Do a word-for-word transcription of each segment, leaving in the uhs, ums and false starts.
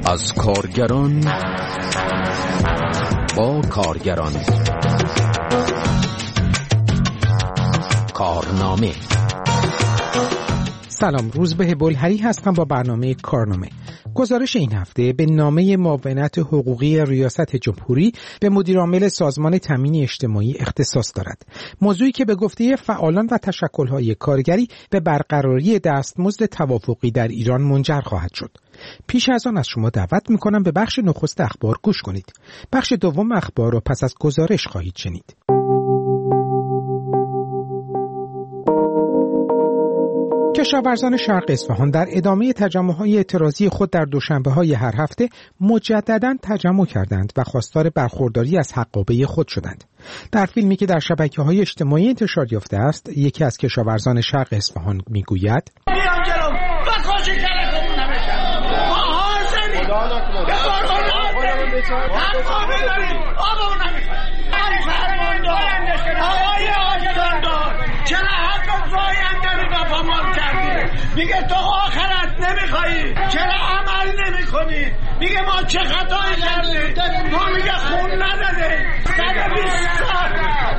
از کارگران با کارگران. کارنامه. سلام، روزبه بلهری هستم با برنامه کارنامه. گزارش این هفته به نامه معاونت حقوقی ریاست جمهوری به مدیرعامل سازمان تامین اجتماعی اختصاص دارد. موضوعی که به گفته فعالان و تشکل‌های کارگری به برقراری دستمزد توافقی در ایران منجر خواهد شد. پیش از آن از شما دعوت می‌کنم به بخش نخست اخبار گوش کنید. بخش دوم اخبار را پس از گزارش خواهید شنید. کشاورزان شرق اصفهان در ادامه تجمع‌های اعتراضی خود در دوشنبه‌های هر هفته مجدداً تجمع کردند و خواستار برخورداری از حقابه خود شدند. در فیلمی که در شبکه‌های اجتماعی انتشار یافته است، یکی از کشاورزان شرق اصفهان میگوید: میگه تو آخرت نمیخوایی، چرا عمل نمی کنی؟ میگه ما چه خطایی کردیم؟ ما میگه خون نداده، صد و بیست سال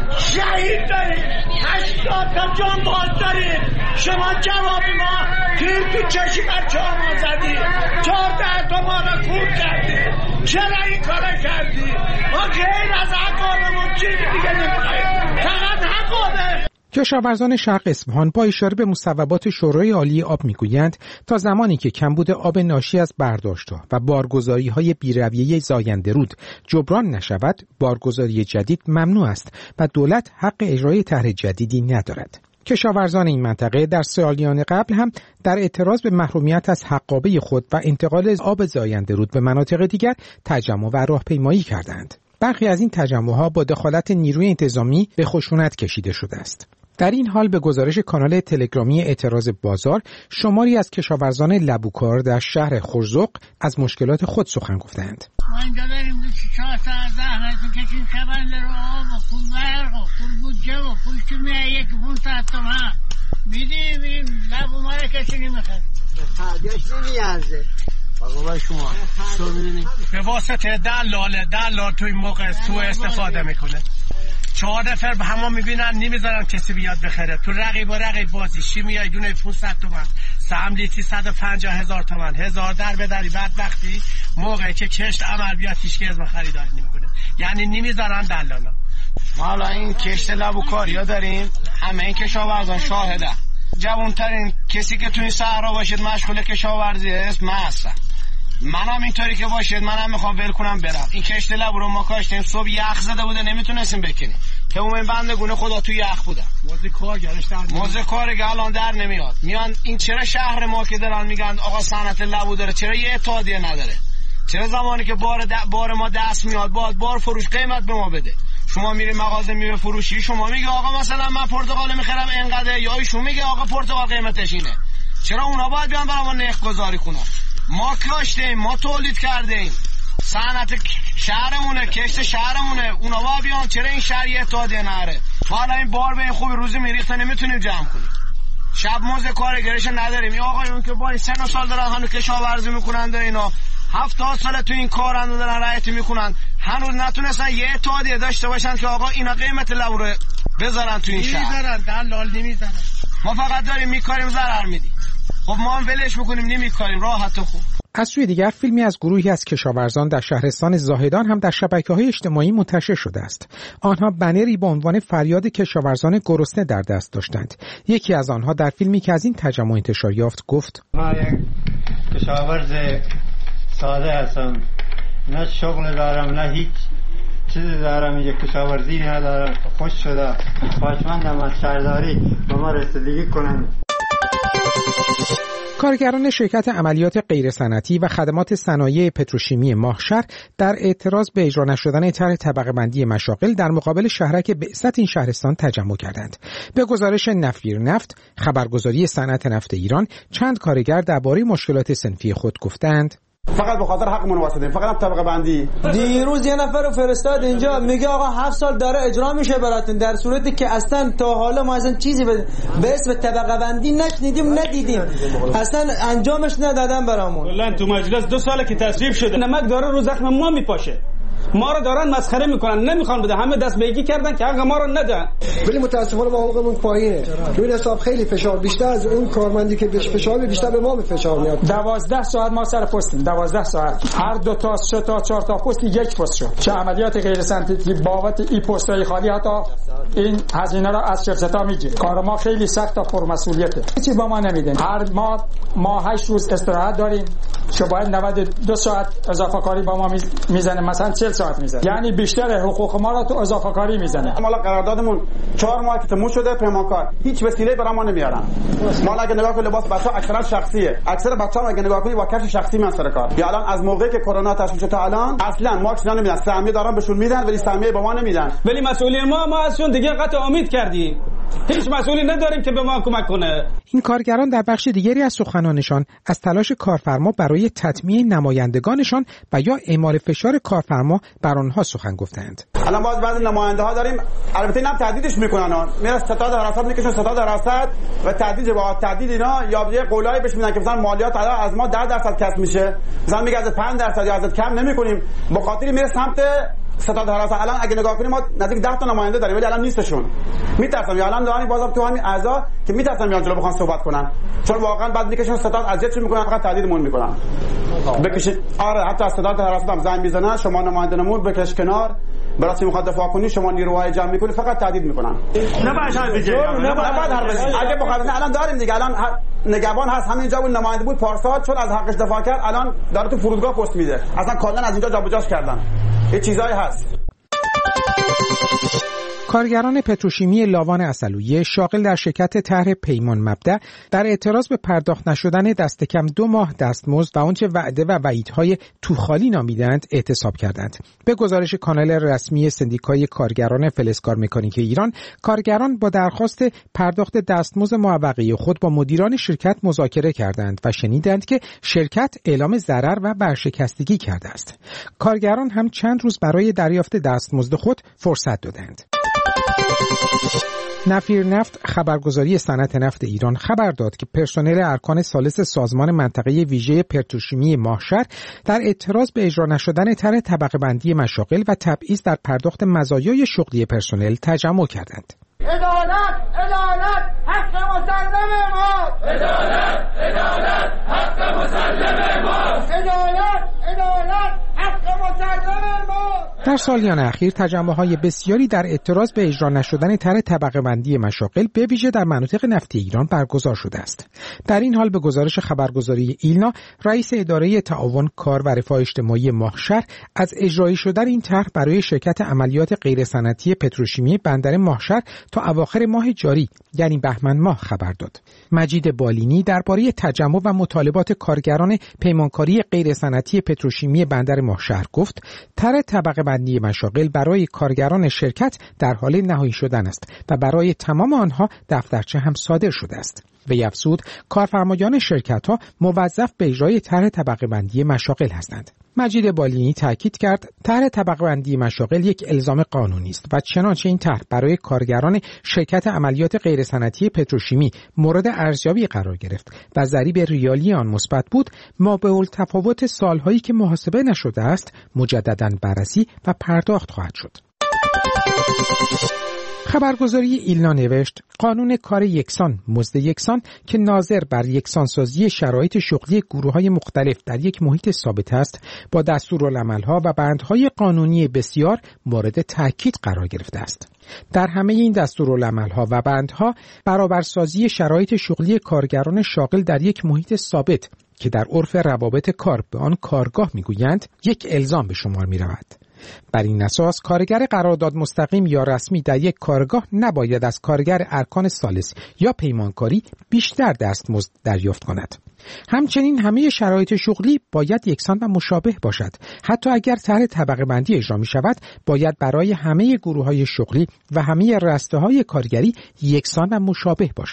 شهید داریم، هشتاد تا جان باز داریم. شما جوابی ما تیر تو چشی بچه ها ما زدی، چهارده تا ما را کور کردی، چرا این کار کردی؟ ما غیر از حقابمون چیزی دیگه نمیخواییم، فقط حقابه. کشاورزان شرق اصفهان با اشاره به مصوبات شورای عالی آب میگویند تا زمانی که کمبود آب ناشی از برداشت‌ها و بارگذاری‌های بی‌رویه زاینده رود جبران نشود، بارگذاری جدید ممنوع است و دولت حق اجرای طرح جدیدی ندارد. کشاورزان این منطقه در سالیان قبل هم در اعتراض به محرومیت از حقابه خود و انتقال آب زاینده رود به مناطق دیگر تجمع و راهپیمایی کردند. برخی از این تجمع‌ها با دخالت نیروی انتظامی به خشونت کشیده شده است. در این حال به گزارش کانال تلگرامی اعتراض بازار، شماری از کشاورزان لبوکار در شهر خرزق از مشکلات خود سخن گفتند. ما اینجا داریم چهار تا زحمت کشیم، خبر رو آب و پول برق و پول بودجه و پول که میه یک پونصد تومن میدیم، این لبو ما رو کسی نمیخواد، خرجش نمیارزه. بابا شما به واسطه دلال دلال تو این موقع سوء استفاده میکنه. چهار نفر به همه میبینن نمیذارن کسی بیاد بخره. تو رقیب و رقیب بازی شی میای دونه پانصد تومن، سهم لیتی صد و پنجاه هزار تومن، هزار در بداری. بعد وقتی موقعی که کشت عمل بیاد هیچ کی از ما خریداری نمیکنه، یعنی نمیذارن دلالا. ما حالا این کشت لبوکاریا داریم، همه این کشاورزان شاهده. جوانترین کسی که تو این صحرا باشید مشغول کشاورزی است من هستم. منم اینطوری که باشید منم میخوام ول کنم برم. این کشت لبو رو ما کاشتیم، صبح یخ زده بوده نمیتونستیم بکنیم، تمام این بندگونه خدا تو یخ بودن. موزه کارگرش در موزه کارگر الان در نمیاد. میان این چرا شهر ما که دارن میگن آقا صنعت لبو داره، چرا یه اتحادیه نداره؟ چرا زمانی که بار د... بار ما دست میاد باید بار فروش قیمت به ما بده؟ شما میری مغازه میوه فروشی، شما میگه آقا مثلا من پرتقال میخرم اینقدر، یا ایشون میگه آقا پرتقال قیمتش اینه. چرا اونا باید بیان برام نرخ گذاری کنن؟ ما کاشتیم، ما تولید کردیم، صنعت شهرمونه، کشت شهرمونه، اونا باید بیان. چرا این شهر یه اتحادیه نره؟ حالا این بار به این خوبی روزی میریخته نمیتونیم جمع کنیم. شب موزه کارگرش نداریم. این آقایون که با این سن و سال دارن هنوز کشاورزی میکنن و اینا هفتاد سال تو این کارن دارن رعایت میکنن، هنوز نتونستن یه اتحادیه داشته باشن که آقا اینا قیمت لبو رو بذارن تو این شهر. نمیذارن، دلال نمیذارن. ما فقط داریم میکاریم ضرر میدیم. خب ما هم ولش میکنیم نمیکاریم، راحت و خوب. از سوی دیگر فیلمی از گروهی از کشاورزان در شهرستان زاهدان هم در شبکه‌های اجتماعی منتشر شده است. آنها بنری با عنوان فریاد کشاورزان گرسنه در دست داشتند. یکی از آنها در فیلمی که از این تجمع انتشار یافت گفت: من یک کشاورز ساده هستم، نه شغل دارم نه هیچ چیزی دارم، یک کشاورزی ندارم. خوش شده خواهشمندم از شهرداری به ما رسیدگی کنند. کارگران شرکت عملیات غیرصنعتی و خدمات صنایع پتروشیمی ماهشهر در اعتراض به اجرا نشدن طرح طبقه بندی مشاغل در مقابل شهرک بعثت این شهرستان تجمع کردند. به گزارش نفیر نفت، خبرگزاری صنعت نفت ایران، چند کارگر درباره مشکلات صنفی خود گفتند: فقط به خاطر حقمون واسطیم، فقط طبقه بندی. دیروز یه نفر رو فرستاد اینجا میگه آقا هفت سال داره اجرا میشه براتون، در صورتی که اصلا تا حالا ما اصلا چیزی به اسم طبقه بندی نشنیدیم ندیدیم، اصلا انجامش ندادن برامون. کلا تو مجلس دو ساله که تصویب شده نمک داره رو زخم ما میپاشه، ما رو دارن مسخره میکنن، نمیخوان بده، همه دست بیگی کردن که حق ما رو ندن. ولی متاسفانه ما حقوقمون پایینه. تو این حساب خیلی فشار بیشتر از اون کارمندی که بهش فشار بیشتر به ما به فشار میاد. دوازده ساعت ما سر پستیم، دوازده ساعت هر دو تا سه تا چهار تا پست یک پست شد. چه عملیات غیر سنتیکی بابت این پستای خالی حتی این هزینه رو از شرکت‌ها میگیره. کار ما خیلی سخت و پرمسئولیته. هیچی با ما نمیدن. هر ما ما هشت روز استراحت داریم که باید نود و دو ساعت اضافه کاری با ما میزنه، مثلا چهل ساعت میزنه، یعنی بیشتر حقوق ما رو تو اضافه کاری میزنه. ما قراردادمون چهار ماه که تموم شده، پیمانکار هیچ وسیله برای ما نمیارن. ما اگه نگاه کنید لباس بچه‌ها اکثرا شخصیه، اکثر بچه‌ها اگه نگاه کنید با کفش شخصی من سر کار. یا الان از موقعی که کرونا تشخیص شد تا الان اصلا ماکس نمیدن، سهمیه دارن بهشون میدن ولی سهمیه به ما نمیدن. ولی مسئولین ما ما ازشون دیگه قطع امید کردیم، هیچ مسئولی نداریم که به ما کمک کنه. این کارگران در بخش دیگری از سخنانشان از تلاش کارفرما برای تطمیع نمایندگانشان و یا اعمال فشار کارفرما بر آنها سخن گفتند. الان باز بعضی نماینده ها داریم، البته اینم تهدیدش میکنن، میره ستاد حراست میکشن، ستاد حراست و تهدید با تهدید اینا یا یه قولایی بهش میدن که مثلا مالیات از ما ده درصد کسب میشه، مثلا میگه از پنج درصد یا از کم نمیکنیم، به خاطر میره سمت ستاد حراست. الان اگه نگاه کنیم ما نزدیک ده تا نماینده داریم ولی الان نیستشون، میترسم یا الان دارن بازم تو همین اعضا که میترسن میان جلو بخوان صحبت کنن، چون واقعا بعد میکشن ستاد اذیتشون میکنن، فقط تهدیدمون میکنن بکشید. آره حتی از ستاد حراست هم زنگ میزنن شما نماینده نمود بکش کنار، برای میخواد دفاع کنی شما نیروهای جمع میکنی، فقط تهدید میکنن. نه باید حرف بزنی، نه باید حرف بزنی. اگه بخواد الان داریم دیگه، الان نگهبان هست همینجا اون نماینده بود پارسال، چون از حقش دفاع کرد الان داره تو فرودگاه پست میده، اصلا کلا از اینجا جابجاش کردن. یه چیزایی هست. کارگران پتروشیمی لاوان عسلویه شاغل در شرکت طرح پیمان مبدأ در اعتراض به پرداخت نشدن دست کم دو ماه دستمزد و آنچه وعده و وعیدهای توخالی نامیدند اعتصاب کردند. به گزارش کانال رسمی سندیکای کارگران فلزکار مکانیک ایران، کارگران با درخواست پرداخت دستمزد معوقه خود با مدیران شرکت مذاکره کردند و شنیدند که شرکت اعلام ضرر و ورشکستگی کرده است. کارگران هم چند روز برای دریافت دستمزد خود فرصت دادند. نفیر نفت خبرگزاری صنعت نفت ایران خبر داد که پرسنل ارکان ثالث سازمان منطقه ویژه پتروشیمی ماهشهر در اعتراض به اجرا نشدن طرح طبقه بندی مشاغل و تبعیض در پرداخت مزایای شغلی پرسنل تجمع کردند. عدالت عدالت حق مسلم ما، عدالت عدالت حق مسلم ما، عدالت عدالت حق مسلم ما. در سالیان اخیر تجمع‌های بسیاری در اعتراض به اجرا نشدن طرح طبقه بندی مشاغل به ویژه در مناطق نفتی ایران برگزار شده است. در این حال به گزارش خبرگزاری ایلنا، رئیس اداره تعاون کار و رفاه اجتماعی ماهشهر از اجرایی شدن این طرح برای شرکت عملیات غیر صنعتی پتروشیمی بندر ماهشهر تا اواخر ماه جاری یعنی بهمن ماه خبر داد. مجید بالینی درباره تجمع و مطالبات کارگران پیمانکاری غیر صنعتی پتروشیمی بندر ماهشهر گفت: طرح طبقه بندی مشاغل برای کارگران شرکت در حال نهایی شدن است و برای تمام آنها دفترچه هم صادر شده است. وی افزود کارفرمایان شرکت‌ها موظف به اجرای طرح طبقه بندی مشاغل هستند. مجید بالینی تاکید کرد طرح طبقه بندی مشاغل یک الزام قانونی است و چنانچه این طرح برای کارگران شرکت عملیات غیر صنعتی پتروشیمی مورد ارزیابی قرار گرفت و ضریب ریالی آن مثبت بود، مابعالتفاوت سالهایی که محاسبه نشده است مجدداً بررسی و پرداخت خواهد شد. خبرگزاری ایلنا نوشت قانون کار یکسان مزد یکسان که ناظر بر یکسانسازی شرایط شغلی گروه‌های مختلف در یک محیط ثابت است با دستورالعمل‌ها و بندهای قانونی بسیار مورد تاکید قرار گرفته است. در همه این دستورالعمل‌ها و بندها برابرسازی شرایط شغلی کارگران شاغل در یک محیط ثابت که در عرف روابط کار به آن کارگاه می‌گویند یک الزام به شمار می‌رود. بر این اساس کارگر قرارداد مستقیم یا رسمی در یک کارگاه نباید از کارگر ارکان ثالث یا پیمانکاری بیشتر دستمزد دریافت کند. همچنین همه شرایط شغلی باید یکسان و مشابه باشد. حتی اگر طرح طبقه بندی اجرا می شود باید برای همه گروه‌های شغلی و همه رسته‌های کارگری یکسان و مشابه باشد.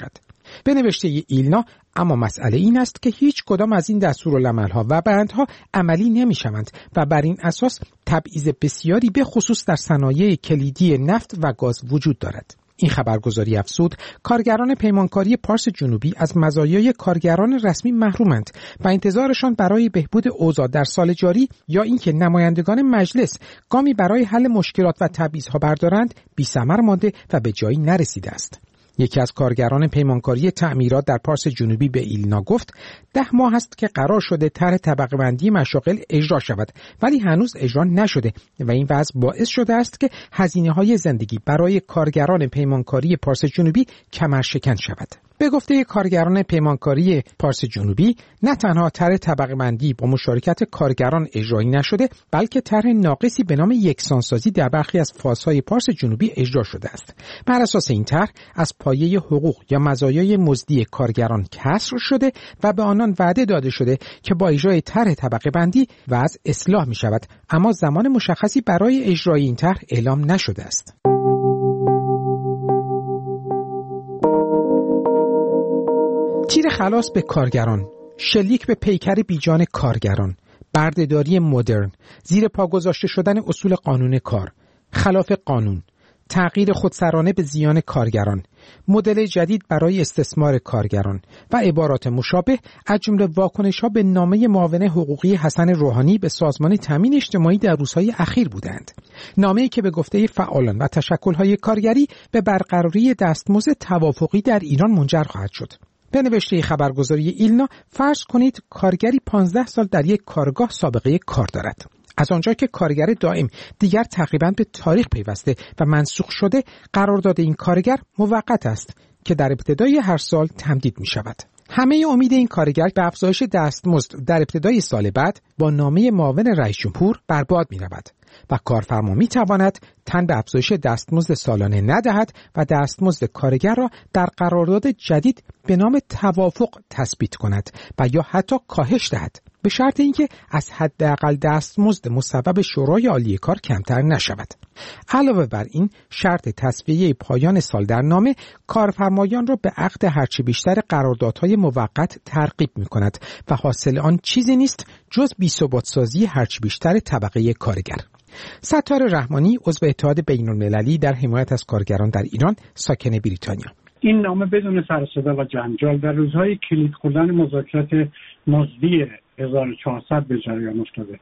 به نوشته ایلنا، اما مسئله این است که هیچ کدام از این دستورالعمل‌ها و بندها عملی نمی‌شوند و بر این اساس تبعیض بسیاری به خصوص در صنایع کلیدی نفت و گاز وجود دارد. این خبرگزاری افزود کارگران پیمانکاری پارس جنوبی از مزایای کارگران رسمی محرومند و انتظارشان برای بهبود اوضاع در سال جاری یا اینکه نمایندگان مجلس گامی برای حل مشکلات و تبعیض‌ها بردارند بی‌ثمر مانده و به جایی نرسیده است. یکی از کارگران پیمانکاری تعمیرات در پارس جنوبی به ایلنا گفت ده ماه است که قرار شده طرح طبقه بندی مشاغل اجرا شود ولی هنوز اجرا نشده و این وضع باعث شده است که هزینه‌های زندگی برای کارگران پیمانکاری پارس جنوبی کمرشکن شود. به گفته کارگران پیمانکاری پارس جنوبی نه تنها طرح طبقه بندی با مشارکت کارگران اجرایی نشده بلکه طرح ناقصی به نام یکسانسازی در برخی از فازهای پارس جنوبی اجرا شده است. بر اساس این طرح از پایه حقوق یا مزایای مزدی کارگران کسر شده و به آنان وعده داده شده که با اجرای طرح طبقه بندی وضع اصلاح می شود، اما زمان مشخصی برای اجرای این طرح اعلام نشده است. تیر خلاص به کارگران، شلیک به پیکر بیجان کارگران، بردهداری مدرن، زیر پا گذاشته شدن اصول قانون کار، خلاف قانون، تغییر خودسرانه به زیان کارگران، مدل جدید برای استثمار کارگران و عبارات مشابه از جمله واکنش‌ها به نامه معاون حقوقی حسن روحانی به سازمان تامین اجتماعی در روزهای اخیر بودند. نامه‌ای که به گفته فعالان و تشکل‌های کارگری به برقراری دستمزد توافقی در ایران منجر خواهد شد. به نوشته خبرگزاری ایلنا فرض کنید کارگری پانزده سال در یک کارگاه سابقه کار دارد. از آنجا که کارگر دائم دیگر تقریباً به تاریخ پیوسته و منسوخ شده، قرارداد این کارگر موقت است که در ابتدای هر سال تمدید می شود. همه امید این کارگر به افزایش دستمزد در ابتدای سال بعد با نامه معاون رئیس جمهور برباد می رود و کارفرما می تواند تن به افزایش دستمزد سالانه ندهد و دستمزد کارگر را در قرارداد جدید به نام توافق تثبیت کند و یا حتی کاهش دهد، به شرط اینکه از حداقل دستمزد مصوب شورای عالی کار کمتر نشود. علاوه بر این شرط تصفیه پایان سال در نامه کارفرمایان را به عقد هرچه بیشتر قراردادهای موقت ترغیب می‌کند و حاصل آن چیزی نیست جز بی‌ثبات‌سازی هرچه بیشتر طبقه کارگر. ستار رحمانی عضو اتحاد بین‌المللی در حمایت از کارگران در ایران، ساکن بریتانیا: این نامه بدون سر و صدا و جنجال در روزهای کلید خوردن مذاکرات مزدی هزار و چهارصد به جریان افتاده.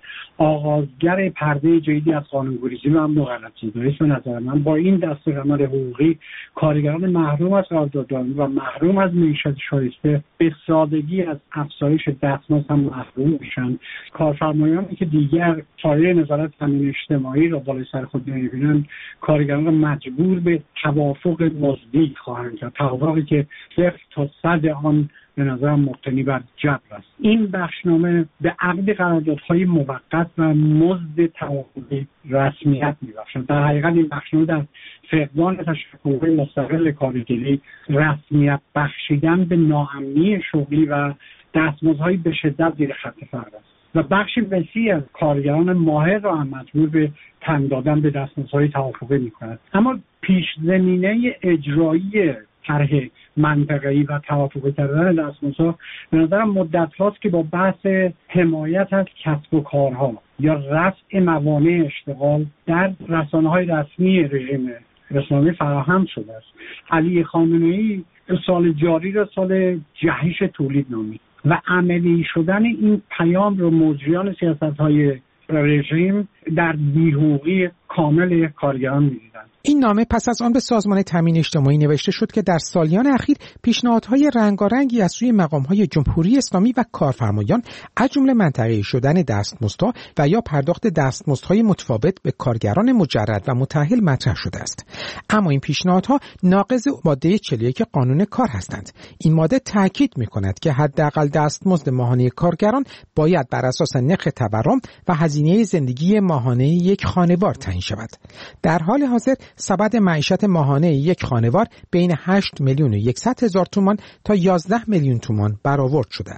آغازگر پرده جدیدی از قانون‌گریزی و امن و غلط‌زدایی است. به نظر من با این دستورالعمل حقوقی کارگران محروم از قراردادداری و محروم از معیشت شایسته به سادگی از افزایش دستمزد هم محروم میشن. کارفرمایانی که دیگر پایه نظارت تامین اجتماعی را بالای سر خود نمی‌بینند، کارگران را مجبور به توافق مزدی خواهند کرد، توافقی که صفر تا صد آن به نظرم مبتنی بر جبر است. این بخشنامه به عقد قراردادهای موقت و مزد توافقی رسمیت می‌بخشد. در حقیقت این بخشنامه در فقدان تشکل‌های مستقل کارگری رسمیت بخشیدن به ناامنی شغلی و دستمزدهای به شدت زیر خط فقر است و بخشی وسیعی از کارگران ماهر را هم مجبور به تن دادن به دستمزدهای توافقی می‌کند. اما پیش زمینه اجرایی طرح منطقه‌ای و توافق کردن دستمزدها به نظرم مدت هاست که با بحث حمایت از کسب و کارها یا رفع موانع اشتغال در رسانه‌های رسمی رژیم اسلامی فراهم شده است. علی خامنه‌ای سال جاری را سال جهش تولید نامید و عملی شدن این پیام رو مجریان سیاست‌های رژیم در بی‌حقوقی کامل کارگران می‌دیدند. این نامه پس از آن به سازمان تامین اجتماعی نوشته شد که در سالیان اخیر پیشنهادهای رنگارنگی از سوی مقام‌های جمهوری اسلامی و کارفرمایان از جمله منطقه‌ای شدن دستمزدها و یا پرداخت دستمزدهای متفاوت به کارگران مجرد و متأهل مطرح شده است. اما این پیشنهادها ناقض ماده چهل و یک قانون کار هستند. این ماده تاکید می‌کند که حداقل دستمزد ماهانه کارگران باید بر اساس نرخ تورم و هزینه زندگی ماهانه یک خانوار تعیین شود. در حال حاضر سبد معیشت ماهانه یک خانوار بین هشت میلیون و صد هزار تومان تا یازده میلیون تومان برآورد شده است.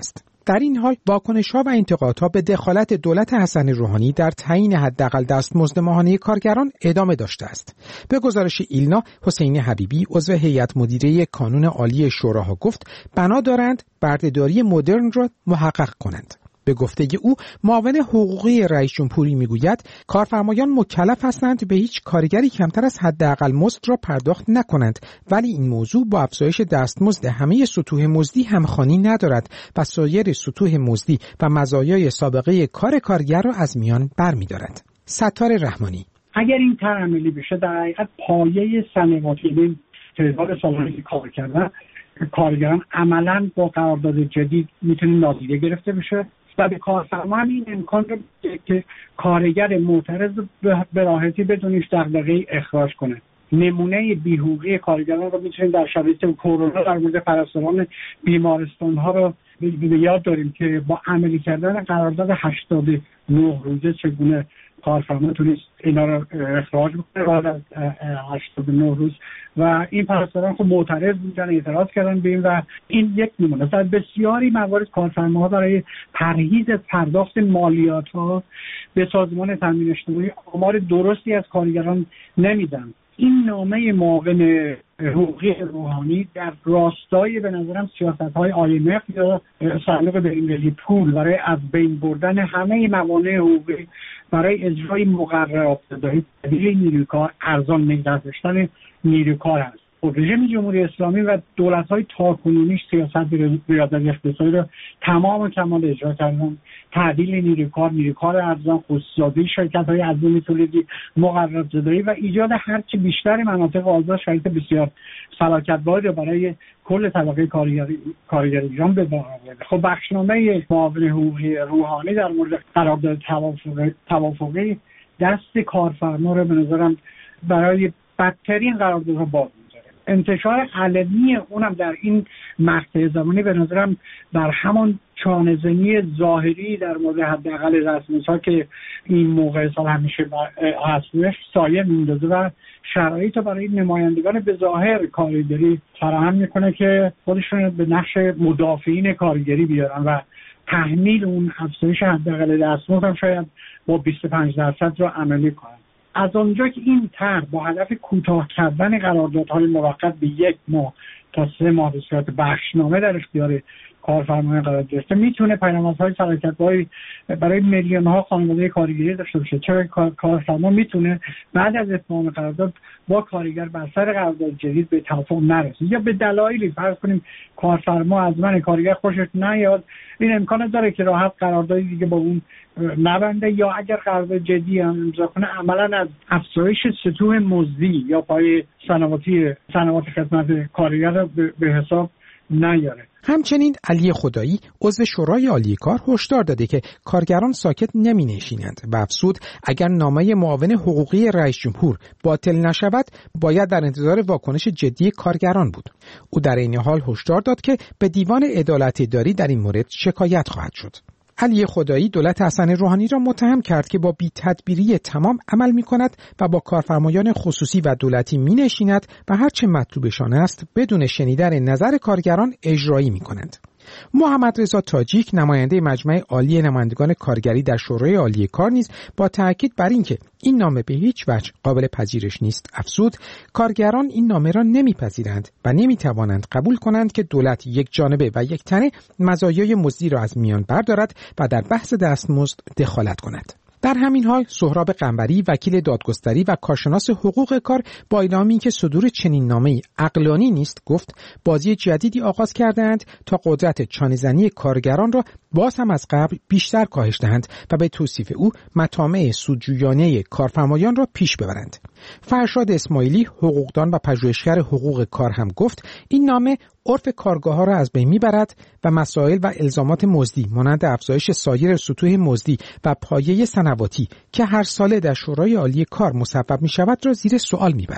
در این حال واکنش‌ها و انتقادها به دخالت دولت حسن روحانی در تعیین حداقل دستمزد ماهانه کارگران ادامه داشته است. به گزارش ایلنا، حسین حبیبی عضو هیئت مدیره کانون عالی شوراها گفت بنا دارند بردهداری مدرن را محقق کنند. به گفته او، معاون حقوقی رئیس جمهوری میگوید کارفرمایان مکلف هستند به هیچ کارگری کمتر از حداقل مزد را پرداخت نکنند، ولی این موضوع با افزایش دستمزد همه سطوح مزدی همخوانی ندارد و سایر سطوح مزدی و مزایای سابقه کار کارگر را از میان برمی‌دارد. ستار رحمانی: اگر این طرح عملی بشه در حقیقت پایه صنعتی تعداد سالانه که کار کردن کارگران عملاً با قرارداد جدید میتونه نادیده گرفته بشه و به کارفرما هم این امکان رو که کارگر معترض به راحتی بدونیش دغدغه اخراج کنه. نمونه بی‌حقوقی کارگران رو میتونیم در شرایط کرونا در مورد پرستاران بیمارستان ها رو به یاد داریم که با عملی کردن قرارداد هشتاد و نه روزه چگونه کارفرما تونست اینا رو اخراج بکنه بعد از هشتاد و نه روز و این پرستاران خب معترض بودن، اعتراض کردن به این و این یک نمونه. در بسیاری موارد کارفرماها برای پرهیز از پرداخت مالیات ها به سازمان تامین اجتماعی آمار درستی از کارگران نمیدن. این نامه معاون حقوقی روحانی در راستای به نظرم سیاست‌های آی ام اف یا صندوق بین‌المللی پول برای از بین بردن همه موانع حقوقی برای اجرای مقررات زدایی تبدیل نیروی کار، ارزان نگه داشتن نیروی کار است. رژیم جمهوری اسلامی و دولت‌های تاکنونیش سیاست ریاضت اقتصادی را تمام و کمال اجرا کردن. تعدیل نیروی کار، نیروی کار ارزان، خصوصی‌سازی شرکت‌های عظیم تولیدی، مقررات زدایی و ایجاد هرچه بیشتر مناطق آزاد شرایط بسیار فلاکت‌بار را برای کل طبقه کارگری کارگر ایران به بار آورده. خب بخشنامه معاون حقوقی روحانی در مورد قرارداد توافقی توافقی دست کارفرما را به نظرم برای بدترین قراردادها باز می‌ذاره. انتشار علنی اونم در این مقطع زمانی به نظرم در همان چانه‌زنی ظاهری در مورد حداقل دستمزدها که این موقع سال همیشه هستش سایه میندازه و شرایط برای نمایندگان به ظاهر کارگری فراهم میکنه که خودشون به نقش مدافعین کارگری بیارن و تحمیل اون افزایش حداقل دستمزد هم شاید با بیست و پنج درصد رو عملی کنن. از آنجا که این طرح با هدف کوتاه کردن قراردادهای موقت به یک ماه تا سه ماه به صورت بخشنامه در اختیار کارفرمایان قرار گرفته میتونه پیامدهای فراگیرتری برای میلیون ها خانواده کارگری داشته باشه. چرا کارفرما میتونه بعد از اتمام قرارداد با کارگر بر سر قرارداد جدید به توافق نرسه یا به دلایلی فرض کنیم کارفرما از من کارگر خوشش نیاد، این امکان داره که راحت قراردادی دیگه با اون نبنده یا اگر قرارداد جدی هم امضا کنه عملا از افزایش سطوح مزدی یا پای صنواتی صنوات خدمت کارگر رو به حساب نیاره. همچنین علی خدایی عضو شورای عالی کار هشدار داده که کارگران ساکت نمی نشینند و افزود اگر نامه معاون حقوقی رئیس جمهور باطل نشود باید در انتظار واکنش جدی کارگران بود. او در این حال هشدار داد که به دیوان عدالت اداری در این مورد شکایت خواهد شد. علی خدایی دولت حسن روحانی را متهم کرد که با بی‌تدبیری تمام عمل می‌کند و با کارفرمایان خصوصی و دولتی می‌نشیند و هر چه مطلوبشان است بدون شنیدن نظر کارگران اجرایی می‌کنند. محمد رضا تاجیک نماینده مجمع عالی نمایندگان کارگری در شورای عالی کار نیز با تاکید بر اینکه این نامه به هیچ وجه قابل پذیرش نیست افزود کارگران این نامه را نمیپذیرند و نمیتوانند قبول کنند که دولت یک جانبه و یک تنه مزایای مزدی را از میان بردارد و در بحث دستمزد دخالت کند. در همین حال سهراب قنبری وکیل دادگستری و کارشناس حقوق کار با اعلام اینکه صدور چنین نامه‌ای عقلانی نیست گفت بازی جدیدی آغاز کردند تا قدرت چانه‌زنی کارگران را باز هم از قبل بیشتر کاهش دهند و به توصیف او مطامع سودجویانه کارفرمایان را پیش ببرند. فرشاد اسماعیلی حقوقدان و پژوهشگر حقوق کار هم گفت این نامه عرف کارگاه‌ها را از بین می‌برد و مسائل و الزامات مزدی مانند افزایش سایر سطوح مزدی و پایه صنواتی که هر ساله در شورای عالی کار مصوب می‌شود را زیر سوال می‌برد.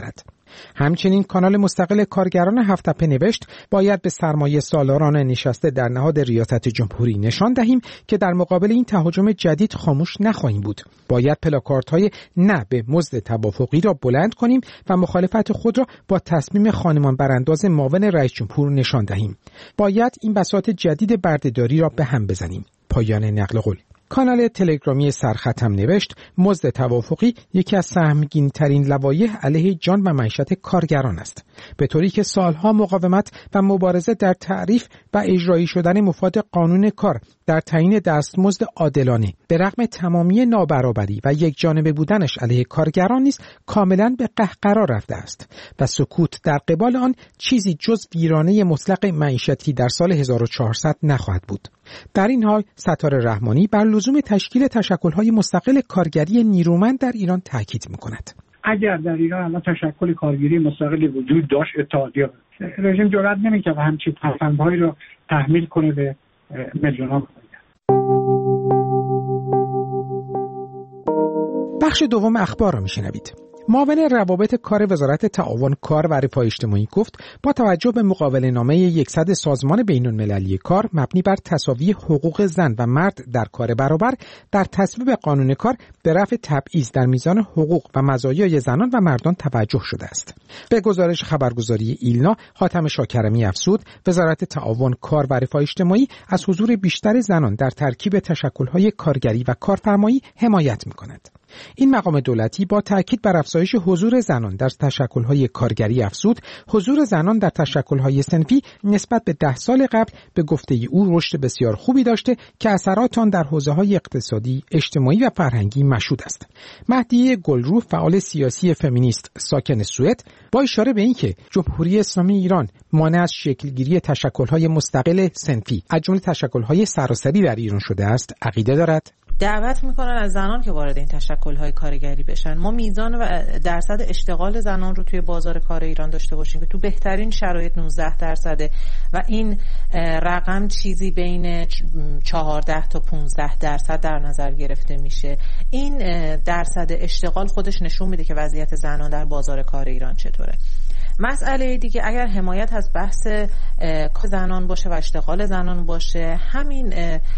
همچنین کانال مستقل کارگران هفت‌تپه نوشت باید به سرمایه سالاران نشسته در نهاد ریاست جمهوری نشان دهیم که در مقابل این تهاجم جدید خاموش نخواهیم بود. باید پلاکاردهای نه به مزد توافقی را بلند کنیم و مخالفت خود را با تصمیم خانمان برانداز معاون رئیس جمهور نشان دهیم. باید این بساط جدید بردهداری را به هم بزنیم. پایان نقل قول. کانال تلگرامی سرخط هم نوشت مزد توافقی یکی از سهمگین‌ترین لوایح علیه جان و معیشت کارگران است، به طوری که سالها مقاومت و مبارزه در تعریف و اجرایی شدن مفاد قانون کار در تعیین دستمزد عادلانه به رغم تمامی نابرابری و یک جانبه بودنش علیه کارگران نیز کاملا به قهقرا رفته است و سکوت در قبال آن چیزی جز ویرانه مطلق معیشتی در سال هزار و چهارصد نخواهد بود. در این حال ستاره رحمانی بر لزوم تشکیل تشکل‌های مستقل کارگری نیرومند در ایران تاکید می‌کند. اگر در ایران الان تشکل کارگری مستقلی وجود داشت، اتحادیه رژیم جرئت نمی‌کرد همچین تفاهم‌هایی رو تحمیل کنه به میلیون‌ها. بخش دوم اخبار را میشنوید. معاون روابط کار وزارت تعاون کار و رفاه اجتماعی گفت با توجه به مقابله نامه صد سازمان بین‌المللی کار مبنی بر تساوی حقوق زن و مرد در کار برابر در تصویب قانون کار به رفع تبعیض در میزان حقوق و مزایای زنان و مردان توجه شده است. به گزارش خبرگزاری ایلنا، حاتم شاکرمی افزود وزارت تعاون کار و رفاه اجتماعی از حضور بیشتر زنان در ترکیب تشکل‌های کارگری و کارفرمایی حمایت می‌کند. این مقام دولتی با تاکید بر افزایش حضور زنان در تشکل‌های کارگری افزود حضور زنان در تشکل‌های صنفی نسبت به ده سال قبل به گفته او رشد بسیار خوبی داشته که اثرات آن در حوزه‌های اقتصادی، اجتماعی و فرهنگی مشهود است. مهدیه گلرو، فعال سیاسی فمینیست ساکن سوئد، با اشاره به اینکه جمهوری اسلامی ایران مانع از شکلگیری تشکل‌های مستقل صنفی از جمله تشکل‌های سراسری در ایران شده است، عقیده دارد. دعوت میکنن از زنان که وارد این تشکل‌های کارگری بشن. ما میزان و درصد اشتغال زنان رو توی بازار کار ایران داشته باشیم که تو بهترین شرایط نوزده درصده و این رقم چیزی بین چهارده تا پانزده درصد در نظر گرفته میشه. این درصد اشتغال خودش نشون میده که وضعیت زنان در بازار کار ایران چطوره. مسئله دیگه اگر حمایت از بحث زنان باشه و اشتغال زنان باشه، همین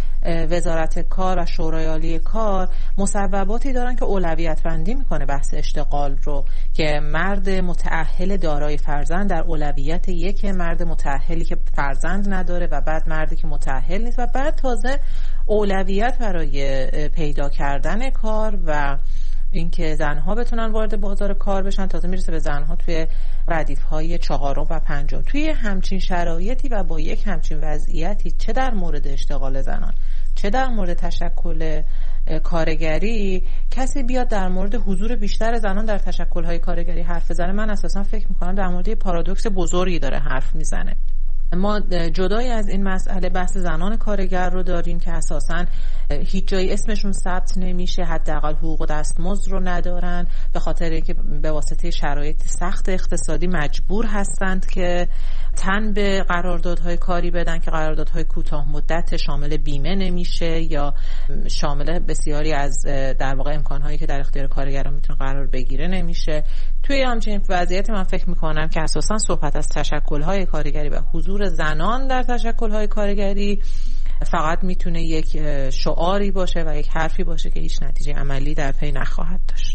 وزارت کار و شورای عالی کار مصوباتی دارن که اولویت بندی میکنه بحث اشتغال رو که مرد متأهل دارای فرزند در اولویت یک، مرد متأهلی که فرزند نداره و بعد مردی که متأهل نیست و بعد تازه اولویت برای پیدا کردن کار و اینکه زنها بتونن وارد بازار کار بشن، تازه میرسه به زنها توی ردیف‌های چهارم و پنجم. توی همچین شرایطی و با یک همچین وضعیتی چه در مورد اشتغال زنان چه در مورد تشکل کارگری کسی بیاد در مورد حضور بیشتر زنان در تشکل‌های کارگری حرف بزنه، من اساسا فکر می‌کنم در مورد پارادوکس بزرگی داره حرف میزنه. ما جدای از این مسئله بحث زنان کارگر رو داریم که اساساً هیچ جایی اسمشون ثبت نمیشه، حداقل حقوق و دستمزد رو ندارن به خاطر اینکه به واسطه شرایط سخت اقتصادی مجبور هستند که تن به قراردادهای کاری بدن که قراردادهای کوتاه مدت شامل بیمه نمیشه یا شامل بسیاری از در واقع امکانهایی که در اختیار کارگران میتونه قرار بگیره نمیشه. توی همچین وضعیت من فکر میکنم که اساساً صحبت از تشکل‌های کارگری و حضور زنان در تشکل‌های کارگری فقط میتونه یک شعاری باشه و یک حرفی باشه که هیچ نتیجه عملی در پی نخواهد داشت.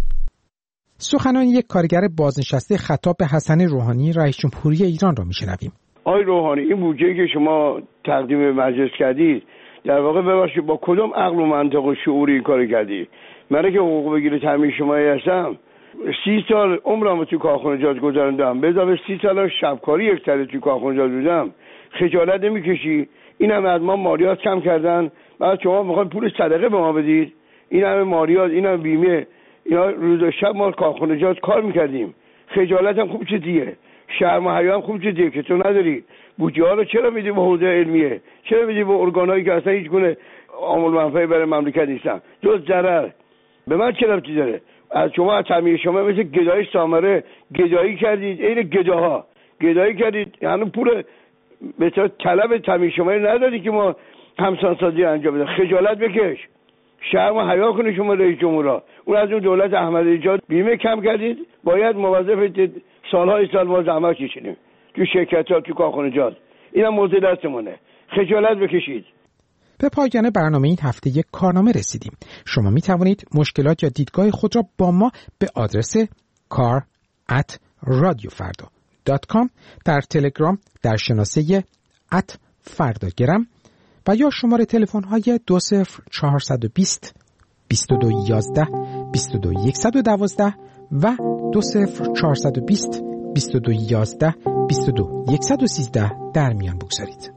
سخنان یک کارگر بازنشسته خطاب به حسن روحانی رئیس جمهوری ایران را میشنویم. آقای روحانی، این بودجه‌ای که شما تقدیم مجلس کردید در واقع ببخشید با کدوم عقل و منطق و شعوری این کار کردید؟ من که حقوق بگیره تامین شمایی هستم، سی سال عمرم تو کارخانجات گذروندم، به اضافه سی سال شبکاری یک سال تو کارخانجات بودم. خجالت نمیکشی؟ این همه از ما مالیات کم کردن، بعد شما میخواین پول صدقه به ما بدید؟ این همه مالیات، این همه بیمه، اینا روز و شب ما کارخانجات کار میکردیم. خجالت هم خوب چیزیه، شرم و حیا هم خوب چیزیه که تو نداری. بودجه ها رو چرا میدی به حوزه علمیه؟ چرا میدی به ارگانایی که اصلا هیچ گونه عامل منفعی برای مملکت نیستن جز ضرر؟ به من چه ربطی داره؟ از شما از تعمیر شما مثل گدایی سامره گدایی کردید، این گداها گدایی کردید، یعنی پول به طلب تعمیر شما ندادی که ما همسانسازی انجام بدیم. خجالت بکش، شرم و حیا کنید شما رئیس جمهورا. اون از اون دولت احمدی نژاد بیمه کم کردید، باید موظف سالهای سال ما زحمت کشیدیم تو شرکت‌ها، تو کارخانجات. اینم موضوع دستمونه. خجالت بکشید. به پایان برنامه این هفته یک کارنامه رسیدیم. شما می توانید مشکلات یا دیدگاه خود را با ما به آدرس کار ات رادیو فردا دات کام در تلگرام در شناسه ات فرداگرم و یا شماره تلفن های دو صفر چهارصد و بیست بیست و دو یازده بیست و دو صد و دوازده و دو صفر چهارصد و بیست بیست و دو یازده بیست و دو صد و سیزده در میان بگذارید.